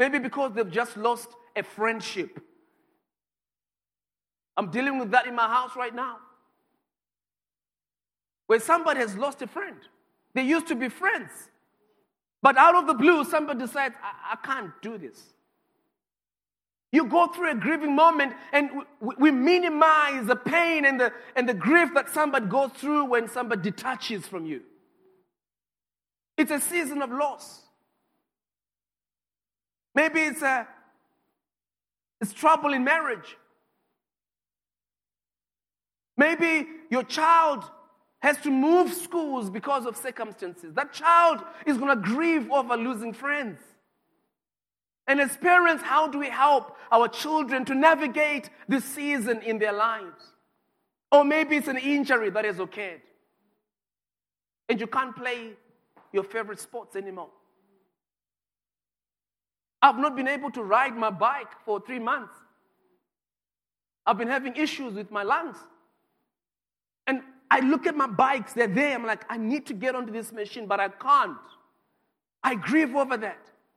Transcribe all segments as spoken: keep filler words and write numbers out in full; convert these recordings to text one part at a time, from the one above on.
Maybe because they've just lost a friendship. I'm dealing with that in my house right now. Where somebody has lost a friend. They used to be friends. But out of the blue, somebody decides, I, I can't do this. You go through a grieving moment, and we, we minimize the pain and the, and the grief that somebody goes through when somebody detaches from you. It's a season of loss. Maybe it's a it's trouble in marriage. Maybe your child has to move schools because of circumstances. That child is going to grieve over losing friends. And as parents, how do we help our children to navigate this season in their lives? Or maybe it's an injury that has occurred, and you can't play your favorite sports anymore. I've not been able to ride my bike for three months. I've been having issues with my lungs. And I look at my bikes, they're there. I'm like, I need to get onto this machine, but I can't. I grieve over that.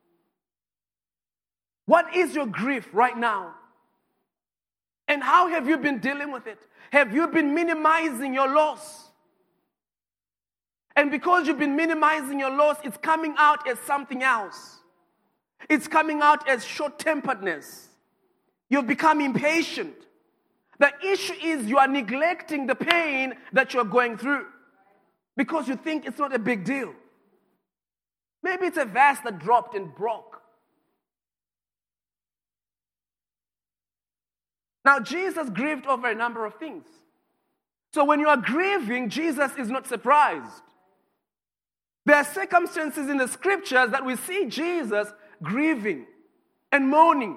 What is your grief right now? And how have you been dealing with it? Have you been minimizing your loss? And because you've been minimizing your loss, it's coming out as something else. It's coming out as short-temperedness. You've become impatient. The issue is you are neglecting the pain that you're going through because you think it's not a big deal. Maybe it's a vase that dropped and broke. Now, Jesus grieved over a number of things. So when you are grieving, Jesus is not surprised. There are circumstances in the scriptures that we see Jesus grieving and mourning.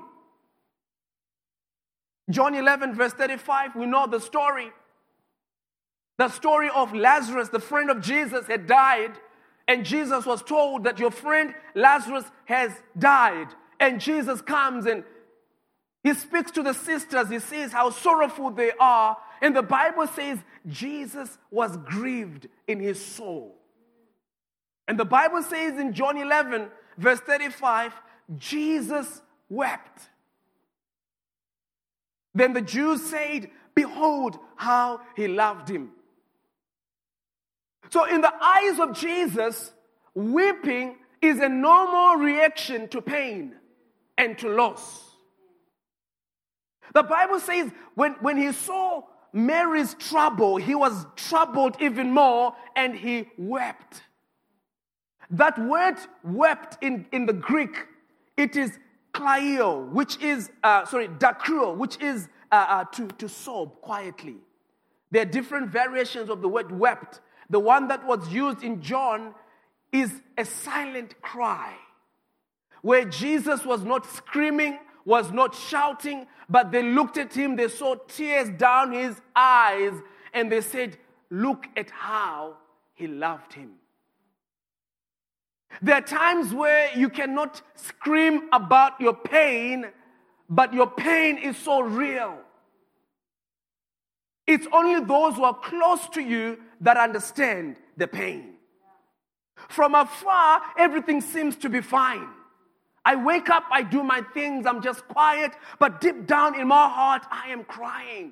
John eleven, verse thirty-five, we know the story. The story of Lazarus, the friend of Jesus, had died, and Jesus was told that your friend Lazarus has died. And Jesus comes and he speaks to the sisters. He sees how sorrowful they are. And the Bible says Jesus was grieved in his soul. And the Bible says in John eleven, verse thirty-five, Jesus wept. Then the Jews said, behold how he loved him. So in the eyes of Jesus, weeping is a normal reaction to pain and to loss. The Bible says when, when he saw Mary's trouble, he was troubled even more and he wept. That word wept in, in the Greek, it is klaio, which is, uh, sorry, dakruo, which is uh, uh, to, to sob quietly. There are different variations of the word wept. The one that was used in John is a silent cry, where Jesus was not screaming, was not shouting, but they looked at him, they saw tears down his eyes, and they said, look at how he loved him. There are times where you cannot scream about your pain, but your pain is so real. It's only those who are close to you that understand the pain. From afar, everything seems to be fine. I wake up, I do my things, I'm just quiet, but deep down in my heart, I am crying.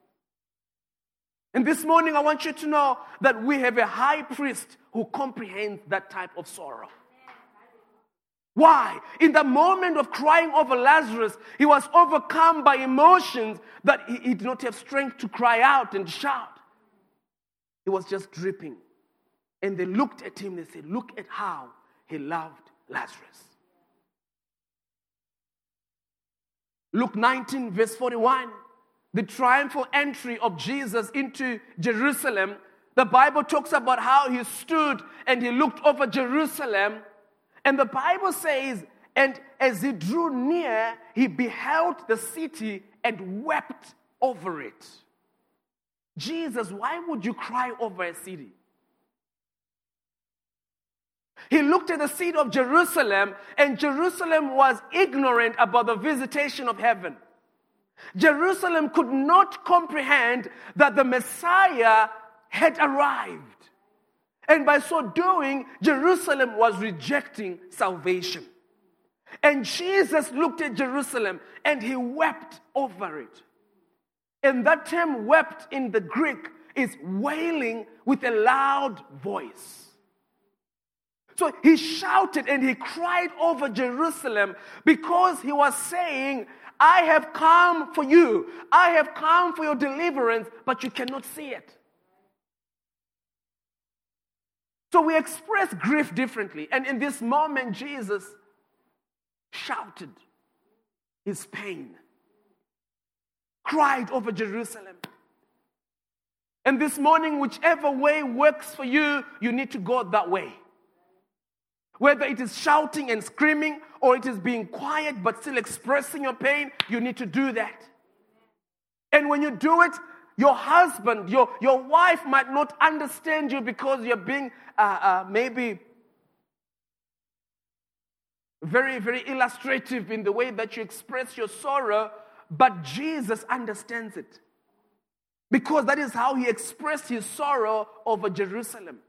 And this morning, I want you to know that we have a high priest who comprehends that type of sorrow. Why? In the moment of crying over Lazarus, he was overcome by emotions that he, he did not have strength to cry out and shout. He was just dripping. And they looked at him and they said, look at how he loved Lazarus. Luke nineteen, verse forty-one, the triumphal entry of Jesus into Jerusalem. The Bible talks about how he stood and he looked over Jerusalem. And the Bible says, and as he drew near, he beheld the city and wept over it. Jesus, why would you cry over a city? He looked at the city of Jerusalem, and Jerusalem was ignorant about the visitation of heaven. Jerusalem could not comprehend that the Messiah had arrived. And by so doing, Jerusalem was rejecting salvation. And Jesus looked at Jerusalem and he wept over it. And that term wept in the Greek is wailing with a loud voice. So he shouted and he cried over Jerusalem because he was saying, I have come for you. I have come for your deliverance, but you cannot see it. So we express grief differently. And in this moment, Jesus shouted his pain, cried over Jerusalem. And this morning, whichever way works for you, you need to go that way. Whether it is shouting and screaming or it is being quiet but still expressing your pain, you need to do that. And when you do it, your husband, your, your wife might not understand you because you're being uh, uh, maybe very, very illustrative in the way that you express your sorrow, but Jesus understands it. Because that is how he expressed his sorrow over Jerusalem.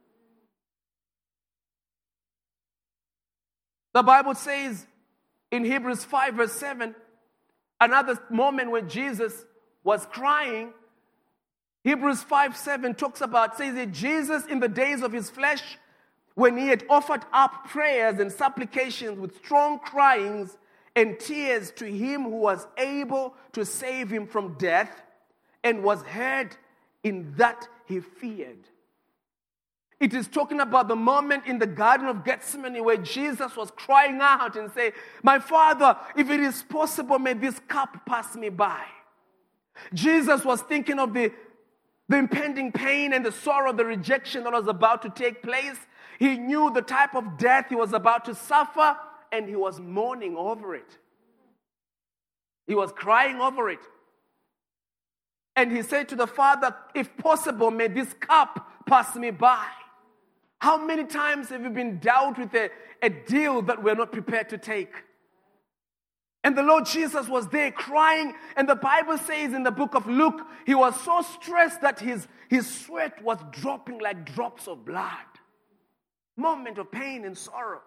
The Bible says in Hebrews five verse seven, another moment when Jesus was crying, Hebrews five seven talks about, says that Jesus in the days of his flesh, when he had offered up prayers and supplications with strong cryings and tears to him who was able to save him from death, and was heard in that he feared. It is talking about the moment in the Garden of Gethsemane where Jesus was crying out and saying, my Father, if it is possible, may this cup pass me by. Jesus was thinking of the, the impending pain and the sorrow, the rejection that was about to take place. He knew the type of death he was about to suffer, and he was mourning over it. He was crying over it. And he said to the Father, if possible, may this cup pass me by. How many times have you been dealt with a, a deal that we're not prepared to take? And the Lord Jesus was there crying, and the Bible says in the book of Luke, he was so stressed that his, his sweat was dropping like drops of blood. Moment of pain and sorrow.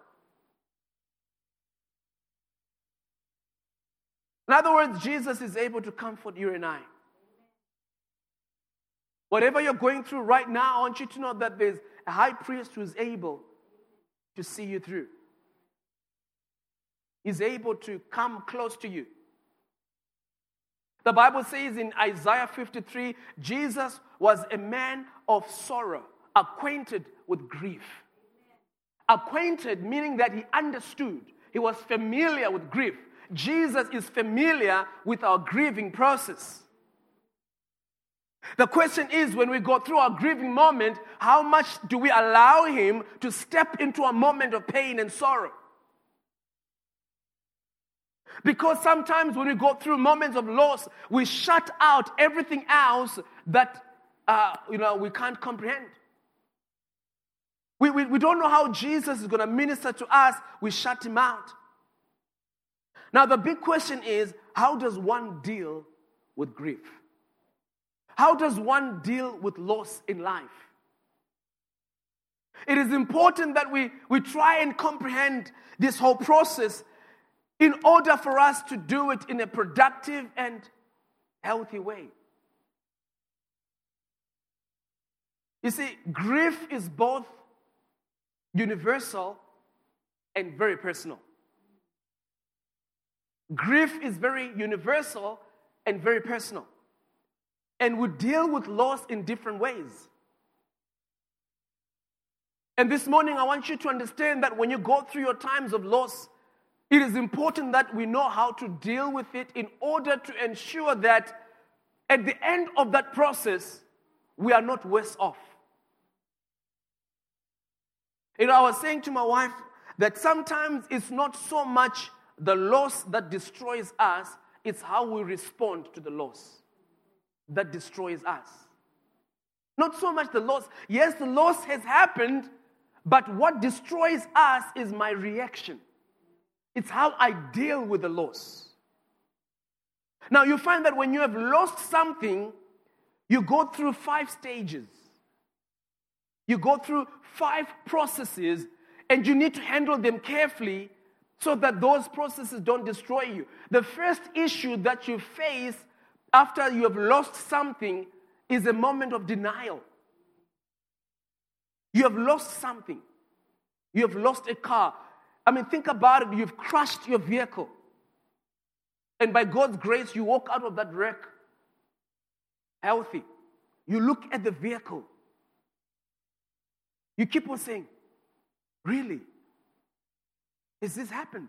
In other words, Jesus is able to comfort you and I. Whatever you're going through right now, I want you to know that there's a high priest who is able to see you through. He's able to come close to you. The Bible says in Isaiah fifty-three, Jesus was a man of sorrow, acquainted with grief. Acquainted meaning that he understood. He was familiar with grief. Jesus is familiar with our grieving process. The question is, when we go through our grieving moment, how much do we allow him to step into a moment of pain and sorrow? Because sometimes when we go through moments of loss, we shut out everything else that uh, you know we can't comprehend. We, we, we don't know how Jesus is going to minister to us. We shut him out. Now the big question is, how does one deal with grief? How does one deal with loss in life? It is important that we, we try and comprehend this whole process in order for us to do it in a productive and healthy way. You see, grief is both universal and very personal. Grief is very universal and very personal. And we deal with loss in different ways. And this morning, I want you to understand that when you go through your times of loss, it is important that we know how to deal with it in order to ensure that at the end of that process, we are not worse off. You know, I was saying to my wife that sometimes it's not so much the loss that destroys us, it's how we respond to the loss that destroys us. Not so much the loss. Yes, the loss has happened, but what destroys us is my reaction. It's how I deal with the loss. Now, you find that when you have lost something, you go through five stages. You go through five processes, and you need to handle them carefully so that those processes don't destroy you. The first issue that you face after you have lost something is a moment of denial. You have lost something. You have lost a car. I mean, think about it. You've crushed your vehicle. And by God's grace, you walk out of that wreck healthy. You look at the vehicle. You keep on saying, really? Has this happened?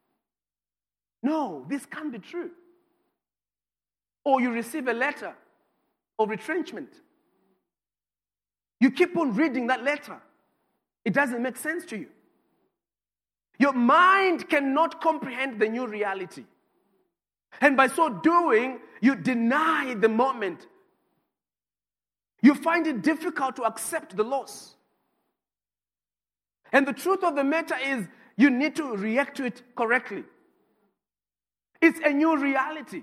No, this can't be true. Or you receive a letter of retrenchment. You keep on reading that letter. It doesn't make sense to you. Your mind cannot comprehend the new reality. And by so doing, you deny the moment. You find it difficult to accept the loss. And the truth of the matter is, you need to react to it correctly. It's a new reality.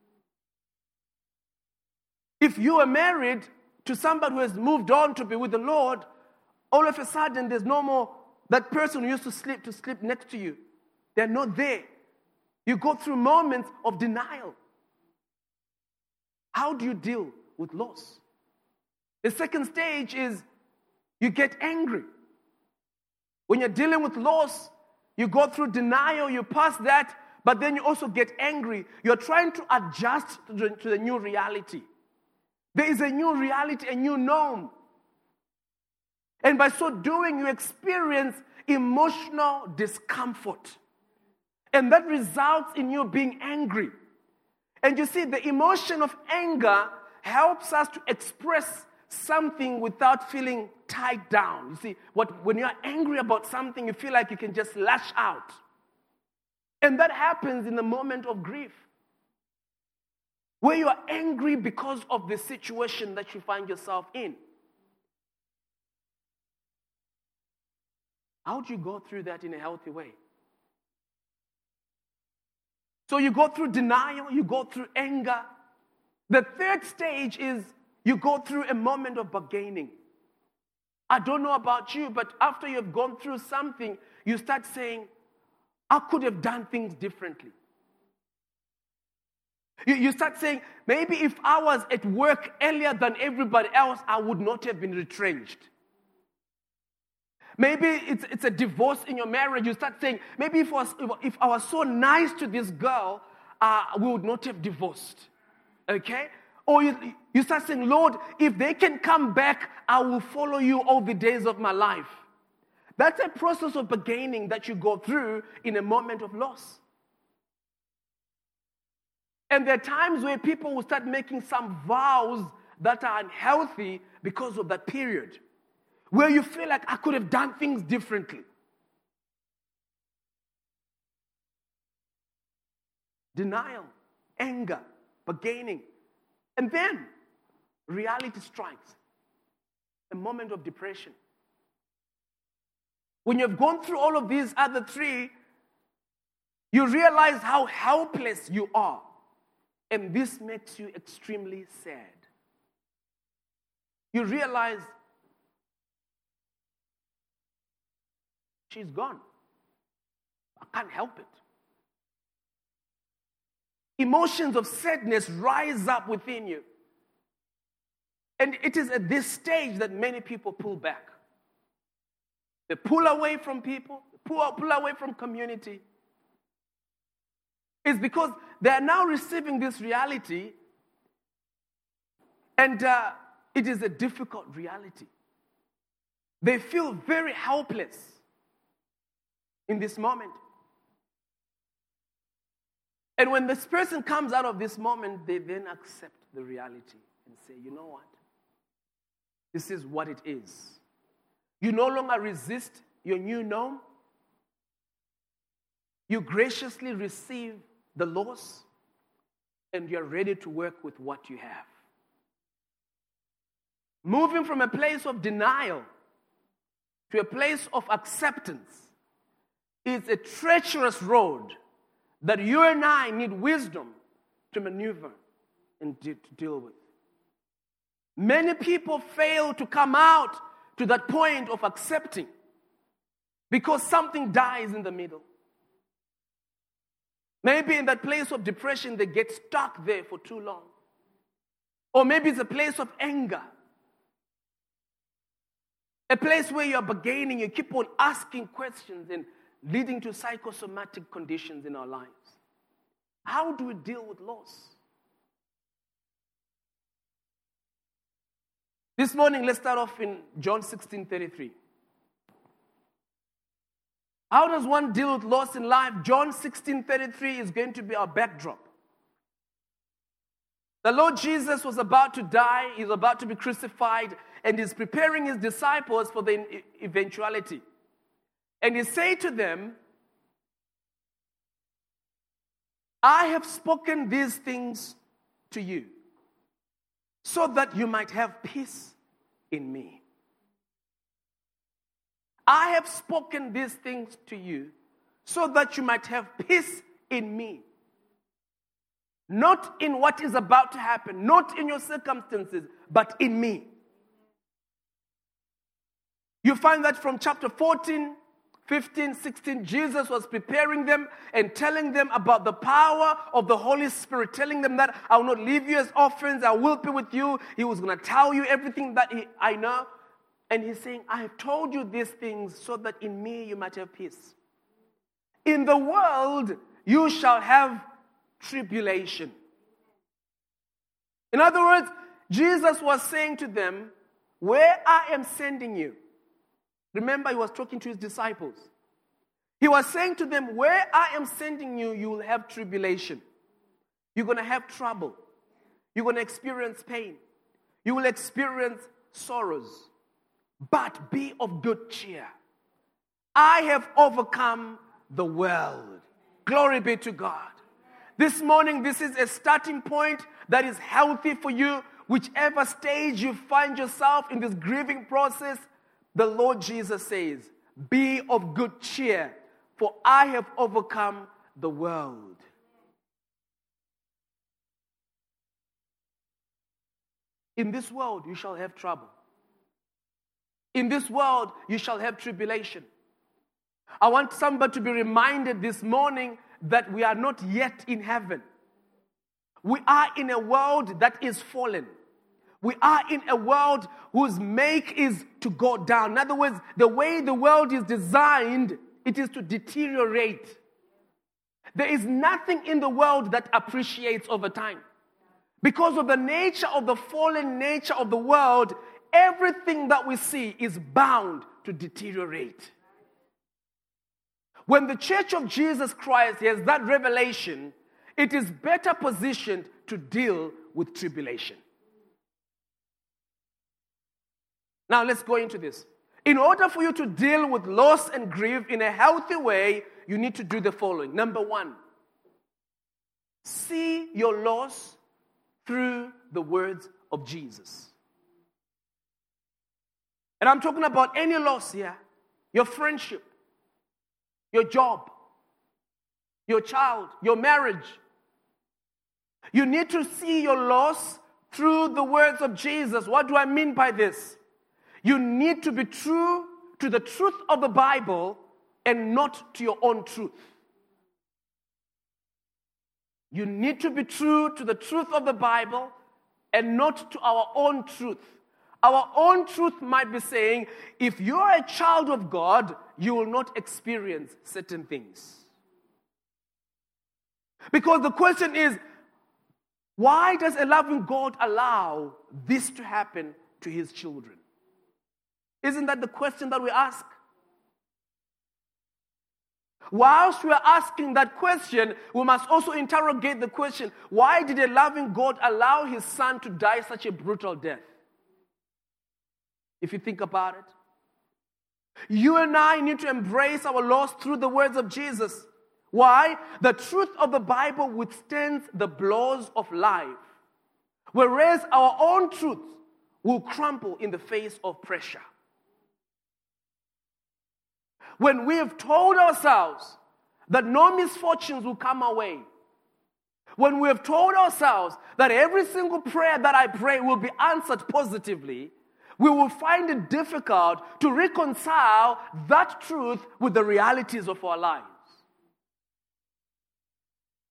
If you are married to somebody who has moved on to be with the Lord, all of a sudden there's no more that person who used to sleep to sleep next to you. They're not there. You go through moments of denial. How do you deal with loss? The second stage is you get angry. When you're dealing with loss, you go through denial, you pass that, but then you also get angry. You're trying to adjust to the, to the new reality. There is a new reality, a new norm. And by so doing, you experience emotional discomfort. And that results in you being angry. And you see, the emotion of anger helps us to express something without feeling tied down. You see, what, when you're angry about something, you feel like you can just lash out. And that happens in the moment of grief, where you are angry because of the situation that you find yourself in. How do you go through that in a healthy way? So you go through denial, you go through anger. The third stage is you go through a moment of bargaining. I don't know about you, but after you've gone through something, you start saying, I could have done things differently. You, you start saying, maybe if I was at work earlier than everybody else, I would not have been retrenched. Maybe it's, it's a divorce in your marriage. You start saying, maybe if I was, if I was so nice to this girl, uh, we would not have divorced. Okay? Or you, you start saying, Lord, if they can come back, I will follow you all the days of my life. That's a process of bargaining that you go through in a moment of loss. And there are times where people will start making some vows that are unhealthy because of that period, where you feel like I could have done things differently. Denial, anger, bargaining. And then reality strikes. A moment of depression. When you've gone through all of these other three, you realize how helpless you are. And this makes you extremely sad. You realize she's gone. I can't help it. Emotions of sadness rise up within you. And it is at this stage that many people pull back. They pull away from people, pull, pull away from community. It's because they are now receiving this reality, and uh, it is a difficult reality. They feel very helpless in this moment. And when this person comes out of this moment, they then accept the reality and say, you know what? This is what it is. You no longer resist your new norm. You graciously receive the loss, and you're ready to work with what you have. Moving from a place of denial to a place of acceptance is a treacherous road that you and I need wisdom to maneuver and to deal with. Many people fail to come out to that point of accepting because something dies in the middle. Maybe in that place of depression, they get stuck there for too long. Or maybe it's a place of anger. A place where you're bargaining, you keep on asking questions and leading to psychosomatic conditions in our lives. How do we deal with loss? This morning, let's start off in John sixteen thirty-three. How does one deal with loss in life? John sixteen thirty-three is going to be our backdrop. The Lord Jesus was about to die, he's about to be crucified, and he's preparing his disciples for the eventuality. And he said to them, I have spoken these things to you, so that you might have peace in me. I have spoken these things to you, so that you might have peace in me. Not in what is about to happen, not in your circumstances, but in me. You find that from chapter fourteen, fifteen, sixteen, Jesus was preparing them and telling them about the power of the Holy Spirit, telling them that I will not leave you as orphans, I will be with you. He was going to tell you everything that he, I know. And he's saying, I have told you these things so that in me you might have peace. In the world you shall have tribulation. In other words, Jesus was saying to them, where I am sending you. Remember, he was talking to his disciples. He was saying to them, where I am sending you, you will have tribulation. You're going to have trouble. You're going to experience pain. You will experience sorrows. But be of good cheer. I have overcome the world. Glory be to God. This morning, this is a starting point that is healthy for you. Whichever stage you find yourself in this grieving process, the Lord Jesus says, be of good cheer, for I have overcome the world. In this world, you shall have trouble. In this world, you shall have tribulation. I want somebody to be reminded this morning that we are not yet in heaven. We are in a world that is fallen. We are in a world whose make is to go down. In other words, the way the world is designed, it is to deteriorate. There is nothing in the world that appreciates over time. Because of the nature of the fallen nature of the world, everything that we see is bound to deteriorate. When the Church of Jesus Christ has that revelation, it is better positioned to deal with tribulation. Now let's go into this. In order for you to deal with loss and grief in a healthy way, you need to do the following. Number one, see your loss through the words of Jesus. And I'm talking about any loss here. Your friendship, your job, your child, your marriage. You need to see your loss through the words of Jesus. What do I mean by this? You need to be true to the truth of the Bible and not to your own truth. You need to be true to the truth of the Bible and not to our own truth. Our own truth might be saying, if you're a child of God, you will not experience certain things. Because the question is, why does a loving God allow this to happen to his children? Isn't that the question that we ask? Whilst we are asking that question, we must also interrogate the question, why did a loving God allow his son to die such a brutal death? If you think about it, you and I need to embrace our loss through the words of Jesus. Why? The truth of the Bible withstands the blows of life, whereas our own truth will crumble in the face of pressure. When we have told ourselves that no misfortunes will come our way, when we have told ourselves that every single prayer that I pray will be answered positively, we will find it difficult to reconcile that truth with the realities of our lives.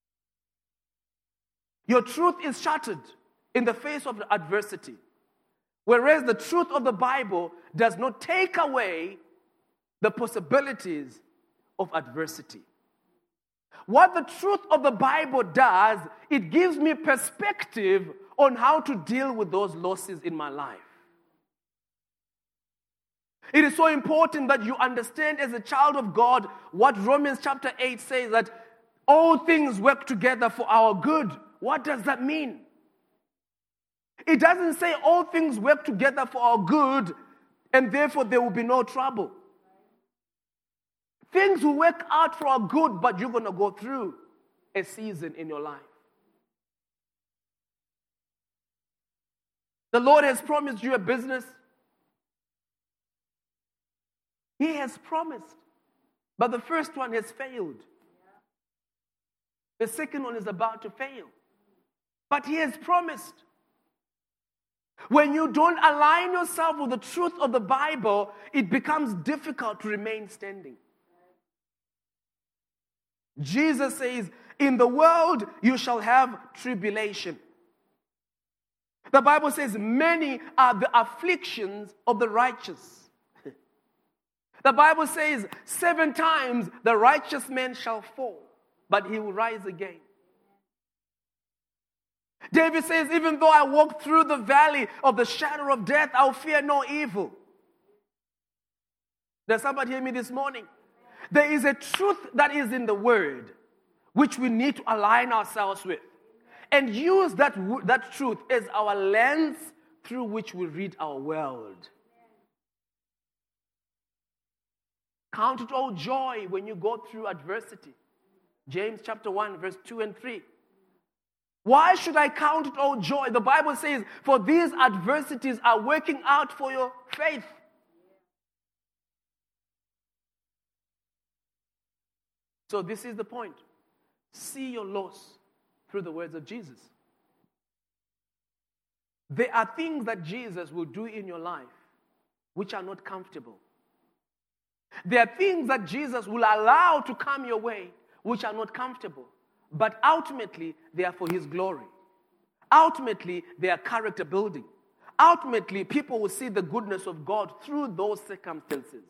Your truth is shattered in the face of adversity. Whereas the truth of the Bible does not take away the possibilities of adversity. What the truth of the Bible does, it gives me perspective on how to deal with those losses in my life. It is so important that you understand as a child of God what Romans chapter eight says, that all things work together for our good. What does that mean? It doesn't say all things work together for our good and therefore there will be no trouble. Things will work out for our good, but you're going to go through a season in your life. The Lord has promised you a business. He has promised. But the first one has failed. The second one is about to fail. But He has promised. When you don't align yourself with the truth of the Bible, it becomes difficult to remain standing. Jesus says, in the world you shall have tribulation. The Bible says, many are the afflictions of the righteous. The Bible says, seven times the righteous man shall fall, but he will rise again. David says, even though I walk through the valley of the shadow of death, I'll fear no evil. Does somebody hear me this morning? There is a truth that is in the Word, which we need to align ourselves with, and use that, that truth as our lens through which we read our world. Count it all joy when you go through adversity. James chapter one, verse two and three. Why should I count it all joy? The Bible says, for these adversities are working out for your faith. So this is the point. See your loss through the words of Jesus. There are things that Jesus will do in your life which are not comfortable. There are things that Jesus will allow to come your way which are not comfortable. But ultimately, they are for His glory. Ultimately, they are character building. Ultimately, people will see the goodness of God through those circumstances.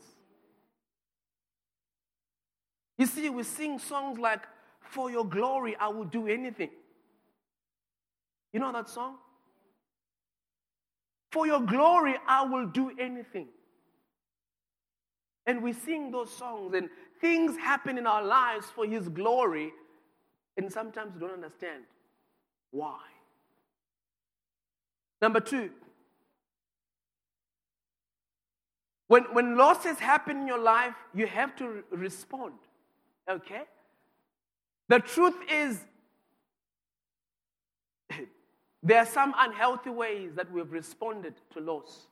You see, we sing songs like, for your glory, I will do anything. You know that song? For your glory, I will do anything. And we sing those songs, and things happen in our lives for His glory, and sometimes we don't understand why. Number two, when, when losses happen in your life, you have to re- respond. Okay? The truth is, there are some unhealthy ways that we have responded to loss.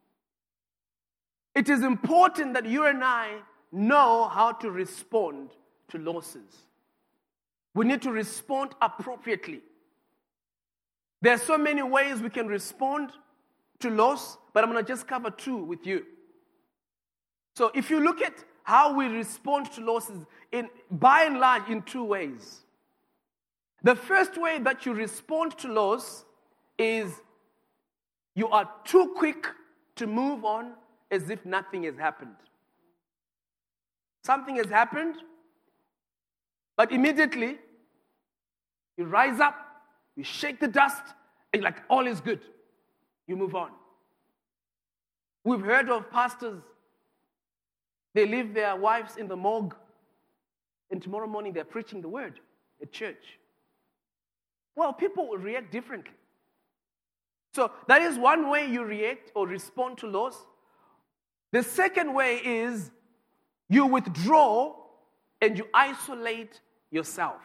It is important that you and I know how to respond to losses. We need to respond appropriately. There are so many ways we can respond to loss, but I'm going to just cover two with you. So if you look at how we respond to losses, in, by and large, in two ways. The first way that you respond to loss is you are too quick to move on as if nothing has happened. Something has happened, but immediately you rise up, you shake the dust, and you're like, all is good. You move on. We've heard of pastors, they leave their wives in the morgue, and tomorrow morning they're preaching the word at church. Well, people will react differently. So that is one way you react or respond to loss. The second way is you withdraw and you isolate yourself.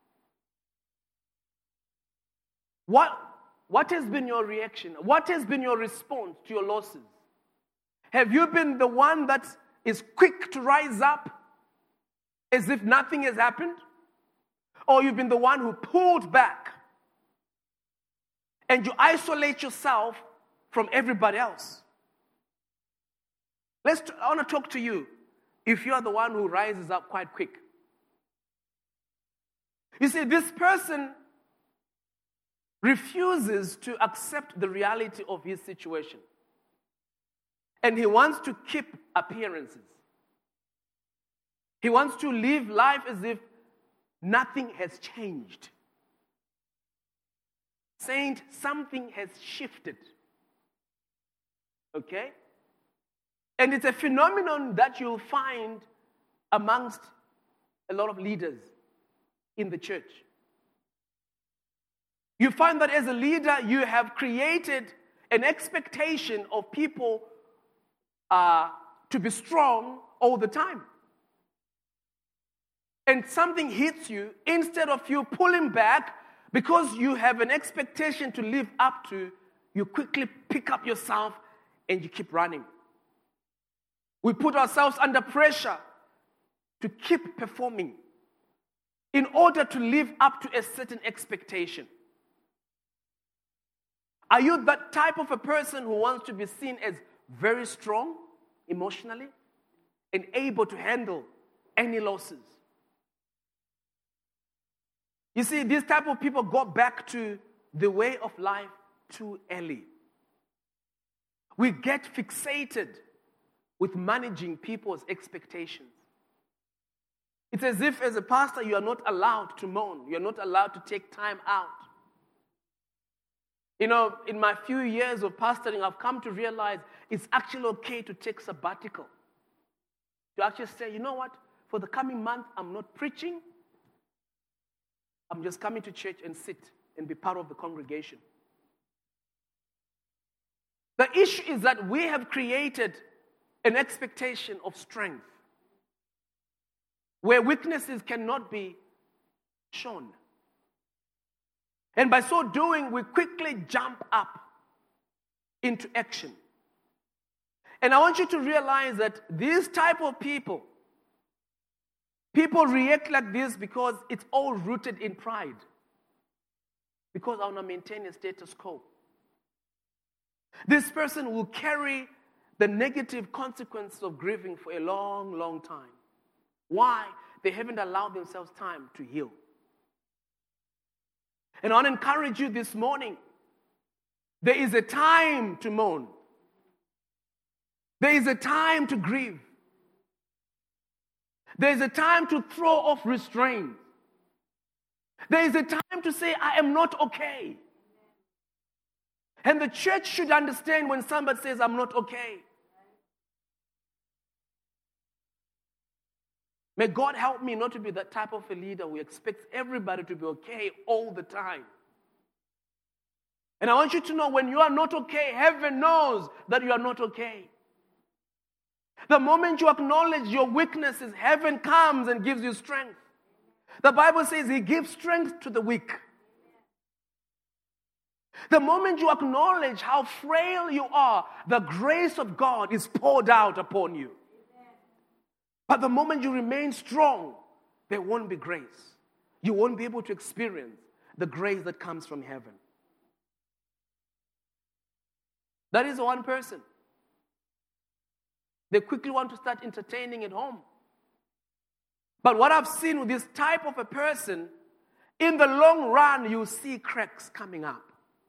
What, what has been your reaction? What has been your response to your losses? Have you been the one that is quick to rise up as if nothing has happened? Or you've been the one who pulled back and you isolate yourself from everybody else? Let's. T- I want to talk to you if you are the one who rises up quite quick. You see, this person refuses to accept the reality of his situation. And he wants to keep appearances. He wants to live life as if nothing has changed. Saint, something has shifted. Okay? And it's a phenomenon that you'll find amongst a lot of leaders in the church. You find that as a leader, you have created an expectation of people uh, to be strong all the time. And something hits you, instead of you pulling back, because you have an expectation to live up to, you quickly pick up yourself and you keep running. We put ourselves under pressure to keep performing in order to live up to a certain expectation. Are you that type of a person who wants to be seen as very strong emotionally and able to handle any losses? You see, these type of people go back to the way of life too early. We get fixated with managing people's expectations. It's as if as a pastor you are not allowed to moan. You're not allowed to take time out. You know, in my few years of pastoring, I've come to realize it's actually okay to take sabbatical. To actually say, you know what, for the coming month, I'm not preaching. I'm just coming to church and sit and be part of the congregation. The issue is that we have created an expectation of strength where weaknesses cannot be shown. And by so doing, we quickly jump up into action. And I want you to realize that these type of people, people react like this because it's all rooted in pride. Because I want to maintain a status quo. This person will carry the negative consequences of grieving for a long, long time. Why? They haven't allowed themselves time to heal. And I want to encourage you this morning. There is a time to mourn. There is a time to grieve. There is a time to throw off restraint. There is a time to say, I am not okay. And the church should understand when somebody says, I'm not okay. May God help me not to be that type of a leader who expects everybody to be okay all the time. And I want you to know when you are not okay, heaven knows that you are not okay. The moment you acknowledge your weaknesses, heaven comes and gives you strength. The Bible says He gives strength to the weak. The moment you acknowledge how frail you are, the grace of God is poured out upon you. But the moment you remain strong, there won't be grace. You won't be able to experience the grace that comes from heaven. That is one person. They quickly want to start entertaining at home. But what I've seen with this type of a person, in the long run, you see cracks coming up.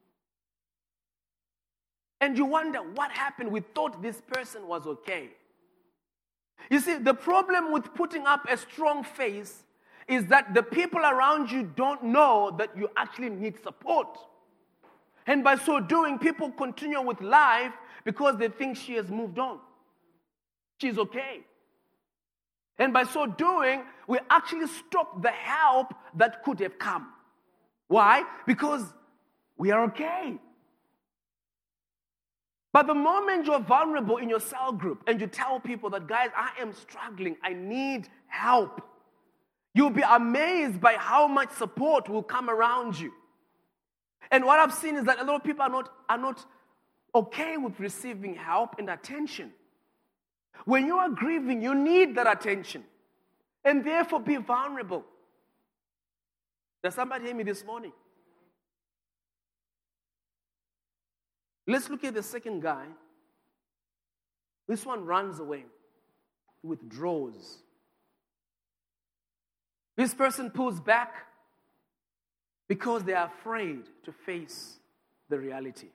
And you wonder, what happened? We thought this person was okay. You see, the problem with putting up a strong face is that the people around you don't know that you actually need support. And by so doing, people continue with life because they think she has moved on. She's okay. And by so doing, we actually stop the help that could have come. Why? Because we are okay. But the moment you're vulnerable in your cell group and you tell people that, guys, I am struggling, I need help, you'll be amazed by how much support will come around you. And what I've seen is that a lot of people are not, are not okay with receiving help and attention. When you are grieving, you need that attention. And therefore be vulnerable. Does somebody hear me this morning? Let's look at the second guy. This one runs away, withdraws. This person pulls back because they are afraid to face the reality.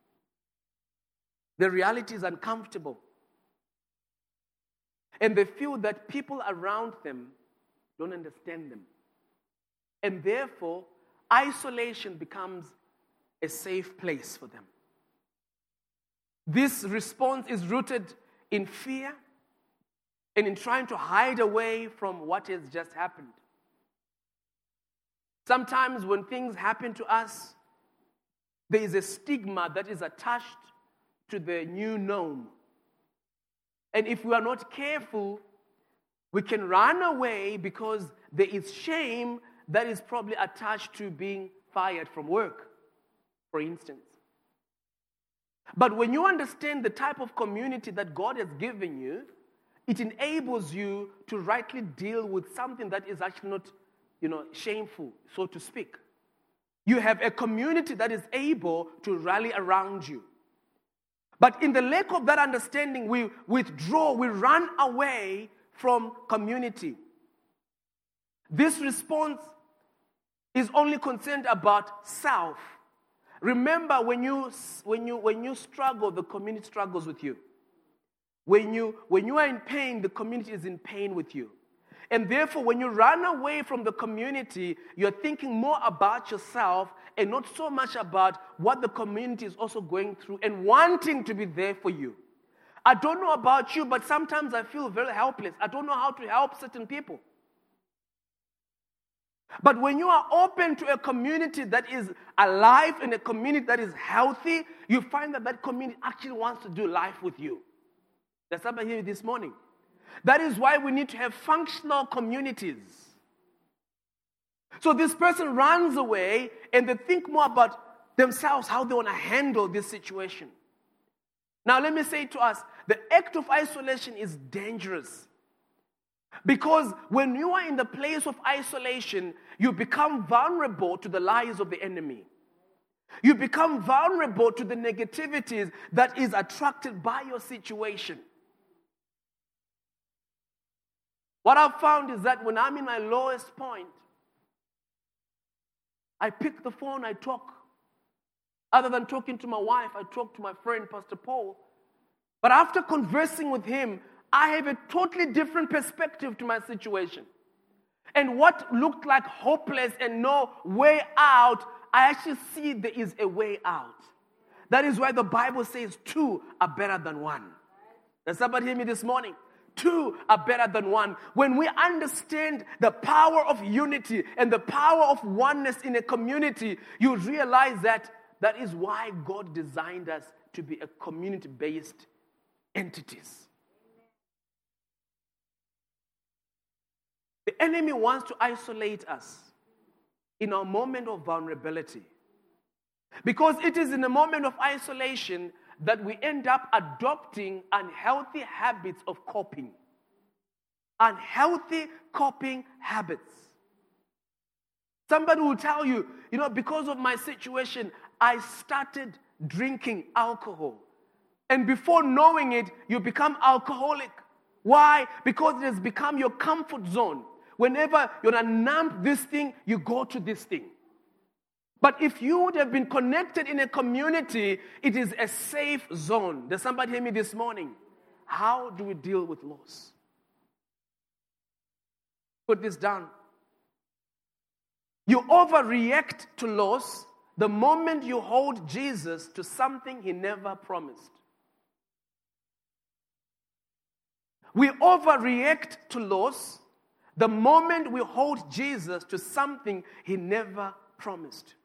The reality is uncomfortable. And they feel that people around them don't understand them. And therefore, isolation becomes a safe place for them. This response is rooted in fear and in trying to hide away from what has just happened. Sometimes when things happen to us, there is a stigma that is attached to the new norm. And if we are not careful, we can run away because there is shame that is probably attached to being fired from work, for instance. But when you understand the type of community that God has given you, it enables you to rightly deal with something that is actually not, you know, shameful, so to speak. You have a community that is able to rally around you. But in the lack of that understanding, we withdraw, we run away from community. This response is only concerned about self. Remember, when you when you when you struggle, the community struggles with you. When you when you are in pain, the community is in pain with you. And therefore, when you run away from the community, you're thinking more about yourself and not so much about what the community is also going through and wanting to be there for you. I don't know about you, but sometimes I feel very helpless. I don't know how to help certain people. But when you are open to a community that is alive and a community that is healthy, you find that that community actually wants to do life with you. There's somebody here this morning. That is why we need to have functional communities. So this person runs away and they think more about themselves, how they want to handle this situation. Now let me say to us, the act of isolation is dangerous. Because when you are in the place of isolation, you become vulnerable to the lies of the enemy. You become vulnerable to the negativities that is attracted by your situation. What I've found is that when I'm in my lowest point, I pick the phone, I talk. Other than talking to my wife, I talk to my friend, Pastor Paul. But after conversing with him, I have a totally different perspective to my situation. And what looked like hopeless and no way out, I actually see there is a way out. That is why the Bible says two are better than one. Does somebody hear me this morning? Two are better than one. When we understand the power of unity and the power of oneness in a community, you realize that that is why God designed us to be a community-based entities. The enemy wants to isolate us in our moment of vulnerability. Because it is in a moment of isolation that we end up adopting unhealthy habits of coping. Unhealthy coping habits. Somebody will tell you, you know, because of my situation, I started drinking alcohol. And before knowing it, you become alcoholic. Why? Because it has become your comfort zone. Whenever you're going to numb this thing, you go to this thing. But if you would have been connected in a community, it is a safe zone. Does somebody hear me this morning? How do we deal with loss? Put this down. You overreact to loss the moment you hold Jesus to something he never promised. We overreact to loss the moment we hold Jesus to something he never promised.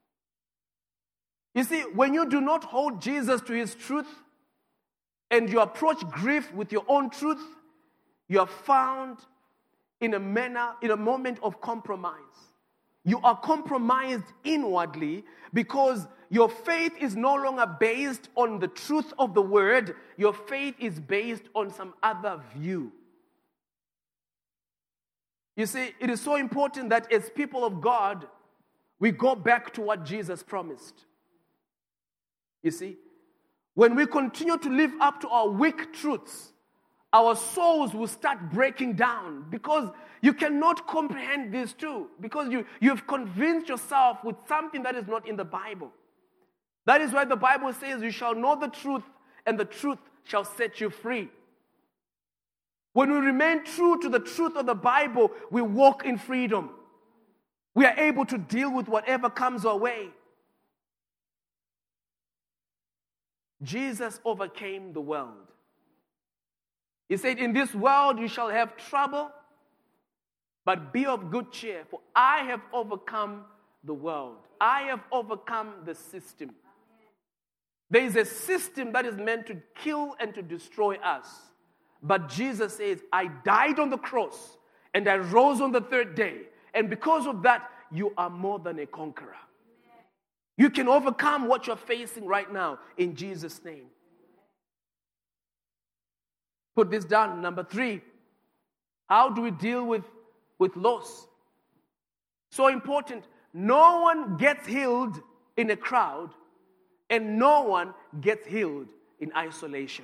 You see, when you do not hold Jesus to his truth and you approach grief with your own truth, you are found in a manner, in a moment of compromise. You are compromised inwardly because your faith is no longer based on the truth of the word. Your faith is based on some other view. You see, it is so important that as people of God, we go back to what Jesus promised. You see, when we continue to live up to our weak truths, our souls will start breaking down because you cannot comprehend this too, because you, you've convinced yourself with something that is not in the Bible. That is why the Bible says you shall know the truth and the truth shall set you free. When we remain true to the truth of the Bible, we walk in freedom. We are able to deal with whatever comes our way. Jesus overcame the world. He said, in this world you shall have trouble, but be of good cheer, for I have overcome the world. I have overcome the system. There is a system that is meant to kill and to destroy us. But Jesus says, I died on the cross and I rose on the third day. And because of that, you are more than a conqueror. You can overcome what you're facing right now in Jesus' name. Put this down. Number three, how do we deal with, with loss? So important. No one gets healed in a crowd, and no one gets healed in isolation.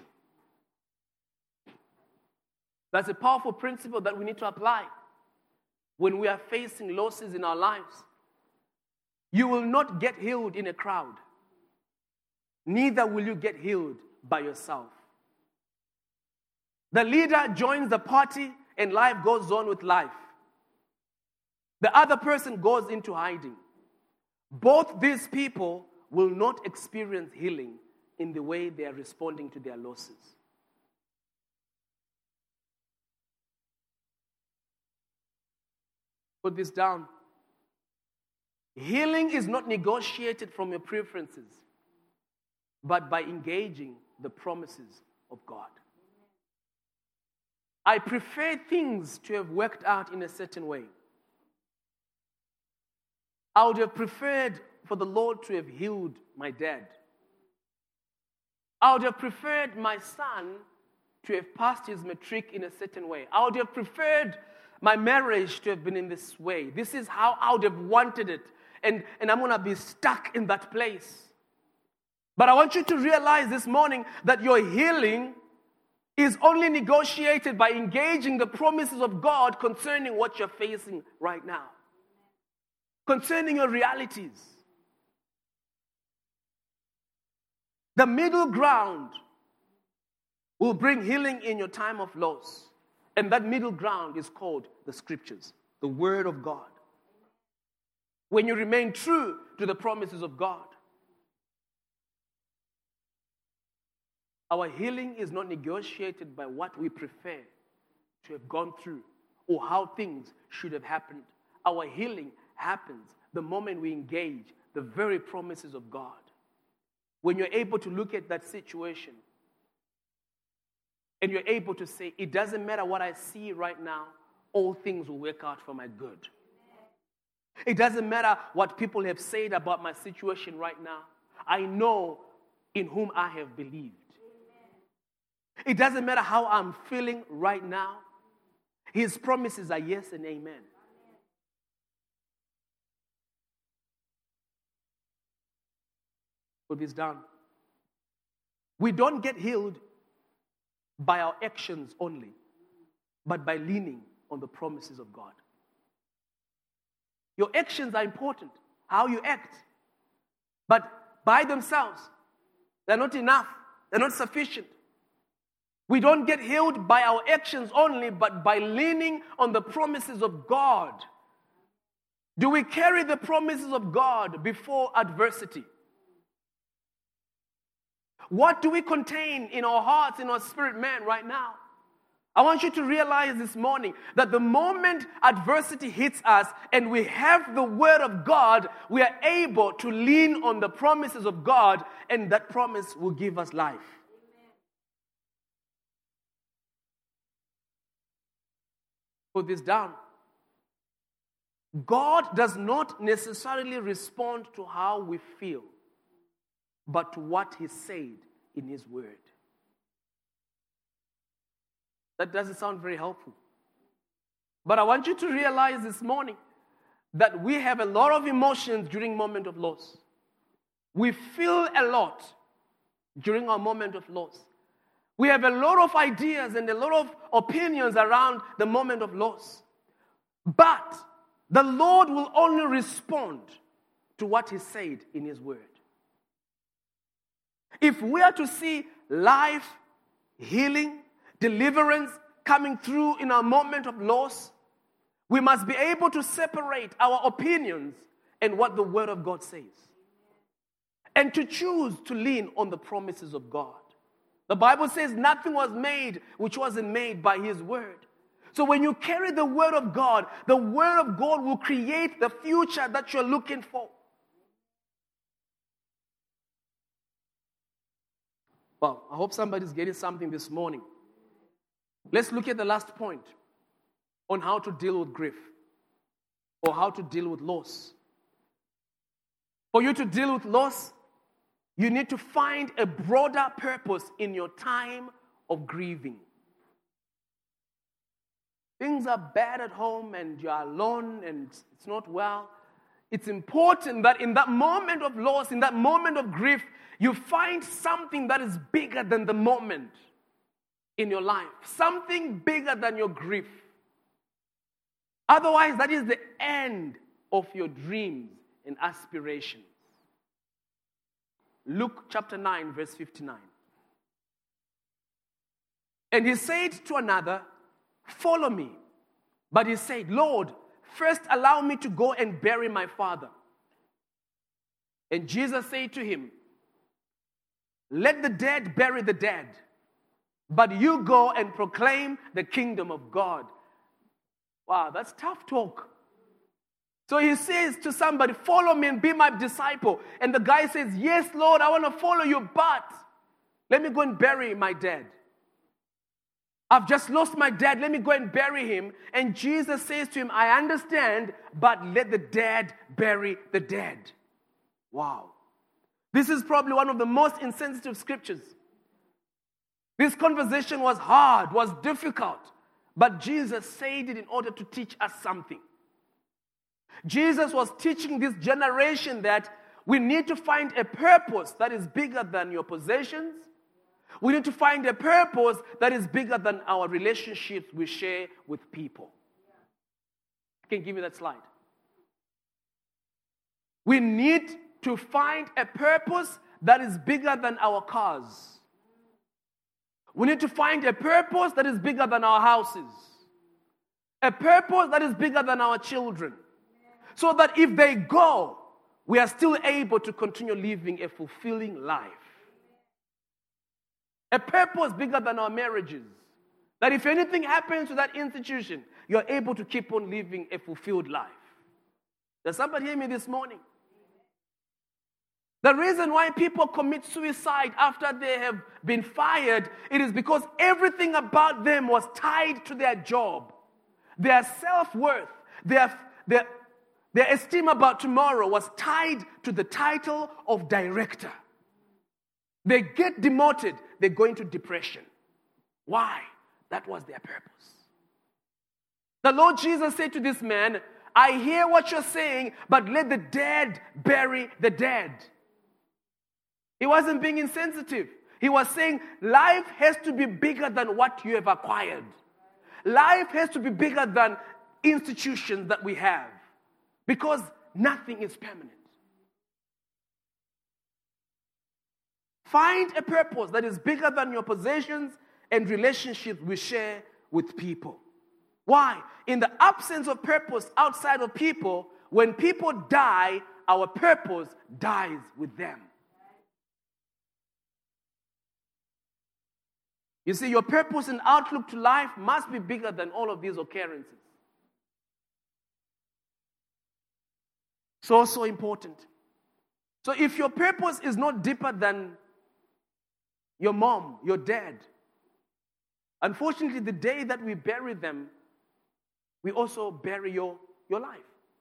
That's a powerful principle that we need to apply when we are facing losses in our lives. You will not get healed in a crowd. Neither will you get healed by yourself. The leader joins the party and life goes on with life. The other person goes into hiding. Both these people will not experience healing in the way they are responding to their losses. Put this down. Healing is not negotiated from your preferences, but by engaging the promises of God. I prefer things to have worked out in a certain way. I would have preferred for the Lord to have healed my dad. I would have preferred my son to have passed his matric in a certain way. I would have preferred my marriage to have been in this way. This is how I would have wanted it. And, and I'm going to be stuck in that place. But I want you to realize this morning that your healing is only negotiated by engaging the promises of God concerning what you're facing right now, concerning your realities. The middle ground will bring healing in your time of loss. And that middle ground is called the Scriptures, the Word of God. When you remain true to the promises of God, our healing is not negotiated by what we prefer to have gone through or how things should have happened. Our healing happens the moment we engage the very promises of God. When you're able to look at that situation and you're able to say, it doesn't matter what I see right now, all things will work out for my good. It doesn't matter what people have said about my situation right now. I know in whom I have believed. It doesn't matter how I'm feeling right now. His promises are yes and amen. Put this down. We don't get healed by our actions only, but by leaning on the promises of God. Your actions are important, how you act. But by themselves, they're not enough. They're not sufficient. We don't get healed by our actions only, but by leaning on the promises of God. Do we carry the promises of God before adversity? What do we contain in our hearts, in our spirit man right now? I want you to realize this morning that the moment adversity hits us and we have the Word of God, we are able to lean on the promises of God, and that promise will give us life. Put this down. God does not necessarily respond to how we feel, but to what He said in His Word. That doesn't sound very helpful. But I want you to realize this morning that we have a lot of emotions during moment of loss. We feel a lot during our moment of loss. We have a lot of ideas and a lot of opinions around the moment of loss. But the Lord will only respond to what He said in His word. If we are to see life, healing, deliverance coming through in our moment of loss, we must be able to separate our opinions and what the Word of God says. And to choose to lean on the promises of God. The Bible says nothing was made which wasn't made by His Word. So when you carry the Word of God, the Word of God will create the future that you're looking for. Well, I hope somebody's getting something this morning. Let's look at the last point on how to deal with grief or how to deal with loss. For you to deal with loss, you need to find a broader purpose in your time of grieving. Things are bad at home and you are alone and it's not well. It's important that in that moment of loss, in that moment of grief, you find something that is bigger than the moment in your life. Something bigger than your grief. Otherwise, that is the end of your dreams and aspirations. Luke chapter nine, verse fifty-nine. And he said to another, "Follow me." But he said, "Lord, first allow me to go and bury my father." And Jesus said to him, "Let the dead bury the dead, but you go and proclaim the kingdom of God." Wow, that's tough talk. So he says to somebody, "Follow me and be my disciple." And the guy says, "Yes, Lord, I want to follow you, but let me go and bury my dad. I've just lost my dad. Let me go and bury him." And Jesus says to him, "I understand, but let the dead bury the dead." Wow. This is probably one of the most insensitive scriptures. This conversation was hard, was difficult, but Jesus said it in order to teach us something. Jesus was teaching this generation that we need to find a purpose that is bigger than your possessions. We need to find a purpose that is bigger than our relationships we share with people. You can give me that slide. We need to find a purpose that is bigger than our cars. We need to find a purpose that is bigger than our houses. A purpose that is bigger than our children. So that if they go, we are still able to continue living a fulfilling life. A purpose bigger than our marriages. That if anything happens to that institution, you are able to keep on living a fulfilled life. Does somebody hear me this morning? The reason why people commit suicide after they have been fired, it is because everything about them was tied to their job. Their self-worth, their, their, their esteem about tomorrow was tied to the title of director. They get demoted, they go into depression. Why? That was their purpose. The Lord Jesus said to this man, "I hear what you're saying, but let the dead bury the dead." He wasn't being insensitive. He was saying life has to be bigger than what you have acquired. Life has to be bigger than institutions that we have. Because nothing is permanent. Find a purpose that is bigger than your possessions and relationships we share with people. Why? In the absence of purpose outside of people, when people die, our purpose dies with them. You see, your purpose and outlook to life must be bigger than all of these occurrences. So, so important. So if your purpose is not deeper than your mom, your dad, unfortunately, the day that we bury them, we also bury your, your life.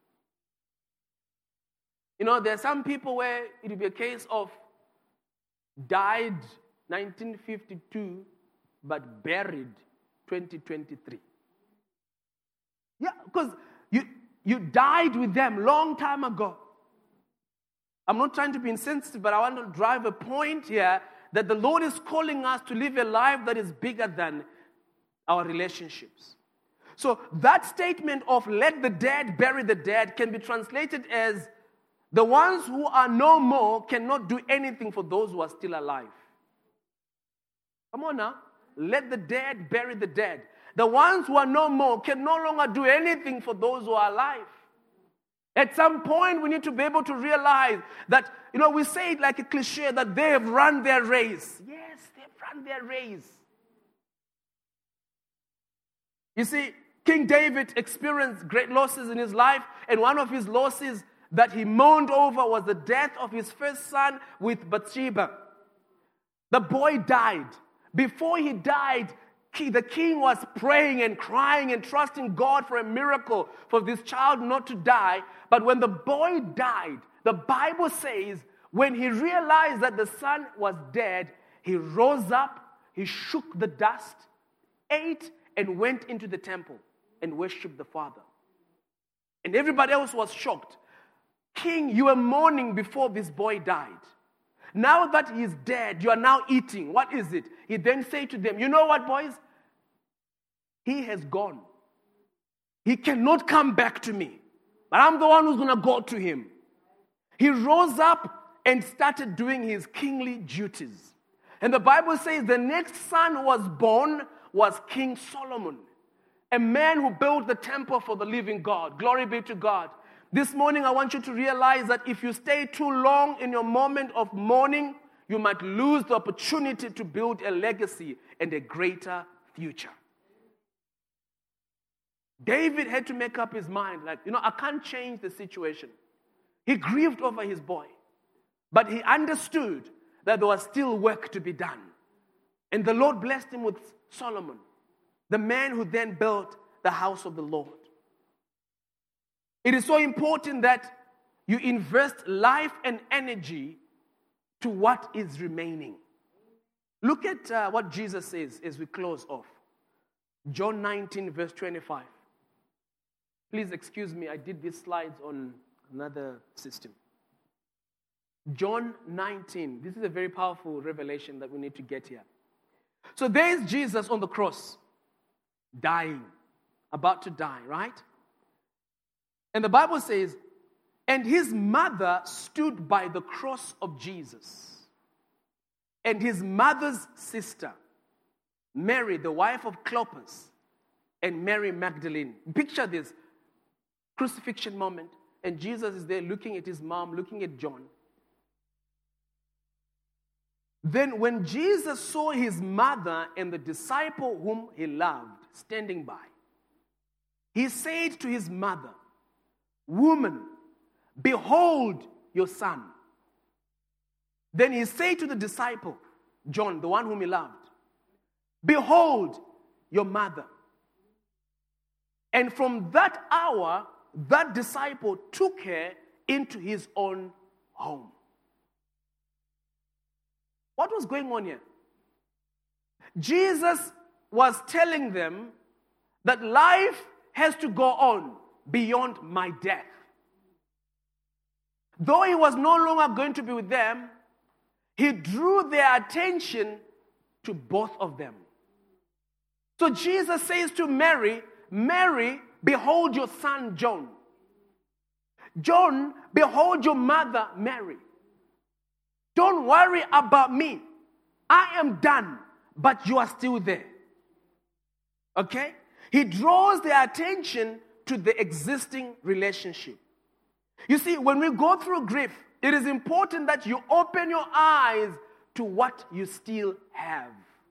You know, there are some people where it will be a case of died nineteen fifty-two, but buried twenty twenty-three. Yeah, because you, you died with them long time ago. I'm not trying to be insensitive, but I want to drive a point here that the Lord is calling us to live a life that is bigger than our relationships. So that statement of let the dead bury the dead can be translated as the ones who are no more cannot do anything for those who are still alive. Come on now. Let the dead bury the dead. The ones who are no more can no longer do anything for those who are alive. At some point, we need to be able to realize that, you know, we say it like a cliche that they have run their race. Yes, they've run their race. You see, King David experienced great losses in his life, and one of his losses that he mourned over was the death of his first son with Bathsheba. The boy died. Before he died, the king was praying and crying and trusting God for a miracle for this child not to die. But when the boy died, the Bible says when he realized that the son was dead, he rose up, he shook the dust, ate, and went into the temple and worshipped the Father. And everybody else was shocked. King, you were mourning before this boy died. Now that he's dead, you are now eating. What is it? He then said to them, you know what, boys? He has gone. He cannot come back to me. But I'm the one who's going to go to him. He rose up and started doing his kingly duties. And the Bible says the next son who was born was King Solomon, a man who built the temple for the living God. Glory be to God. This morning, I want you to realize that if you stay too long in your moment of mourning, you might lose the opportunity to build a legacy and a greater future. David had to make up his mind, like, you know, I can't change the situation. He grieved over his boy, but he understood that there was still work to be done. And the Lord blessed him with Solomon, the man who then built the house of the Lord. It is so important that you invest life and energy to what is remaining. Look at uh, what Jesus says as we close off. John nineteen, verse twenty-five. Please excuse me, I did these slides on another system. John nineteen. This is a very powerful revelation that we need to get here. So there is Jesus on the cross, dying, about to die, right? And the Bible says, and his mother stood by the cross of Jesus. And his mother's sister, Mary, the wife of Clopas, and Mary Magdalene. Picture this crucifixion moment. And Jesus is there looking at his mom, looking at John. Then when Jesus saw his mother and the disciple whom he loved standing by, he said to his mother, woman, behold your son. Then he said to the disciple, John, the one whom he loved, behold your mother. And from that hour, that disciple took her into his own home. What was going on here? Jesus was telling them that life has to go on beyond my death. Though he was no longer going to be with them, he drew their attention to both of them. So Jesus says to Mary, Mary, behold your son John. John, behold your mother Mary. Don't worry about me. I am done, but you are still there. Okay? He draws their attention to the existing relationship. You see, when we go through grief, it is important that you open your eyes to what you still have.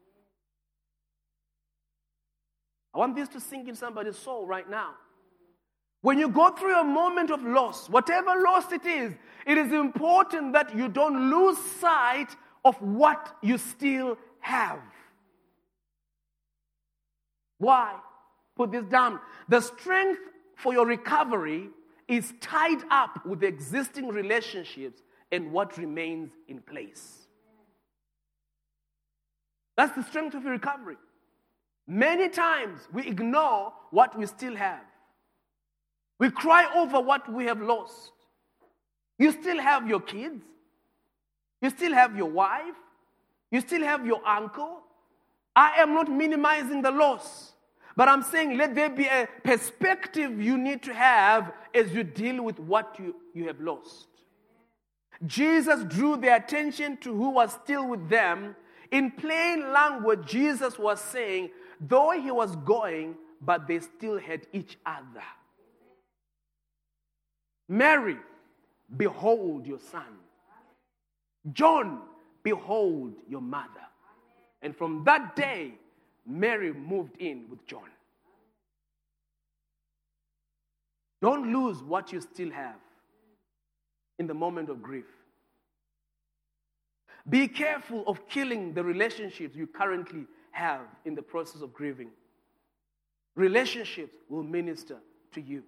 I want this to sink in somebody's soul right now. When you go through a moment of loss, whatever loss it is, it is important that you don't lose sight of what you still have. Why? Put this down. The strength for your recovery is tied up with the existing relationships and what remains in place. That's the strength of your recovery. Many times we ignore what we still have. We cry over what we have lost. You still have your kids. You still have your wife. You still have your uncle. I am not minimizing the loss, but I'm saying let there be a perspective you need to have as you deal with what you, you have lost. Jesus drew their attention to who was still with them. In plain language, Jesus was saying, though he was going, but they still had each other. Mary, behold your son. John, behold your mother. And from that day, Mary moved in with John. Don't lose what you still have in the moment of grief. Be careful of killing the relationships you currently have in the process of grieving. Relationships will minister to you.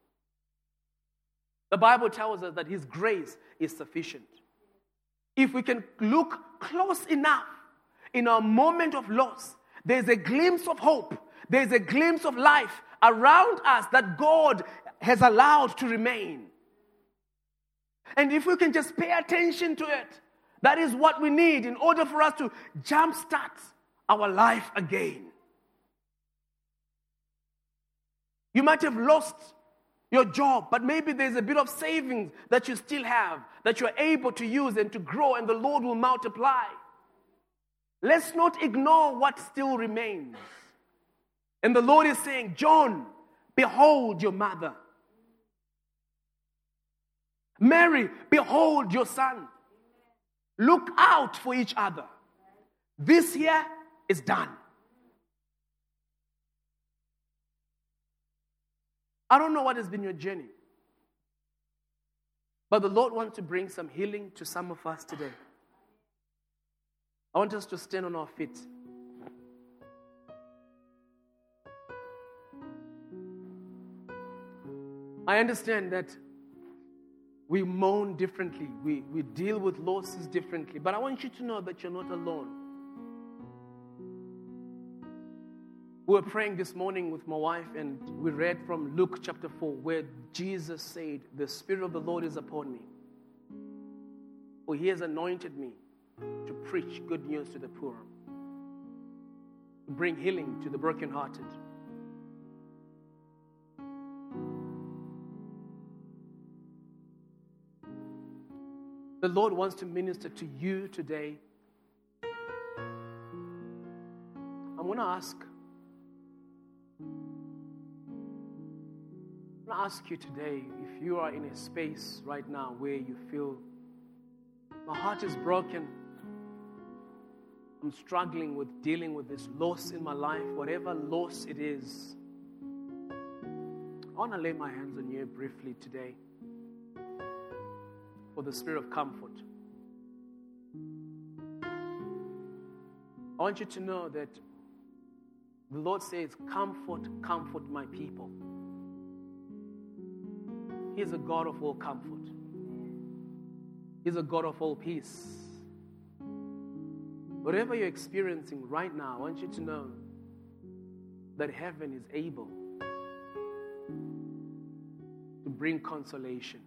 The Bible tells us that His grace is sufficient. If we can look close enough in our moment of loss, there's a glimpse of hope. There's a glimpse of life around us that God has allowed to remain. And if we can just pay attention to it, that is what we need in order for us to jumpstart our life again. You might have lost your job, but maybe there's a bit of savings that you still have, that you're able to use and to grow, and the Lord will multiply. Let's not ignore what still remains. And the Lord is saying, John, behold your mother. Mary, behold your son. Look out for each other. This here is done. I don't know what has been your journey, but the Lord wants to bring some healing to some of us today. I want us to stand on our feet. I understand that we mourn differently. We, we deal with losses differently. But I want you to know that you're not alone. We were praying this morning with my wife, and we read from Luke chapter four, where Jesus said, the Spirit of the Lord is upon me, for He has anointed me to preach good news to the poor, to bring healing to the brokenhearted. The Lord wants to minister to you today. I'm going to ask, I'm going to ask you today, if you are in a space right now where you feel, my heart is broken, I'm struggling with dealing with this loss in my life, whatever loss it is, I want to lay my hands on you briefly today for the spirit of comfort. I want you to know that the Lord says, comfort, comfort my people. He is a God of all comfort. He is a God of all peace. Whatever you're experiencing right now, I want you to know that heaven is able to bring consolation.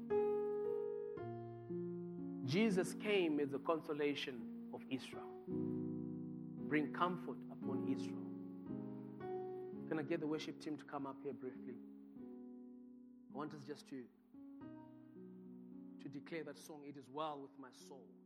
Jesus came as the consolation of Israel. Bring comfort upon Israel. Can I get the worship team to come up here briefly? I want us just to, to declare that song, It Is Well With My Soul.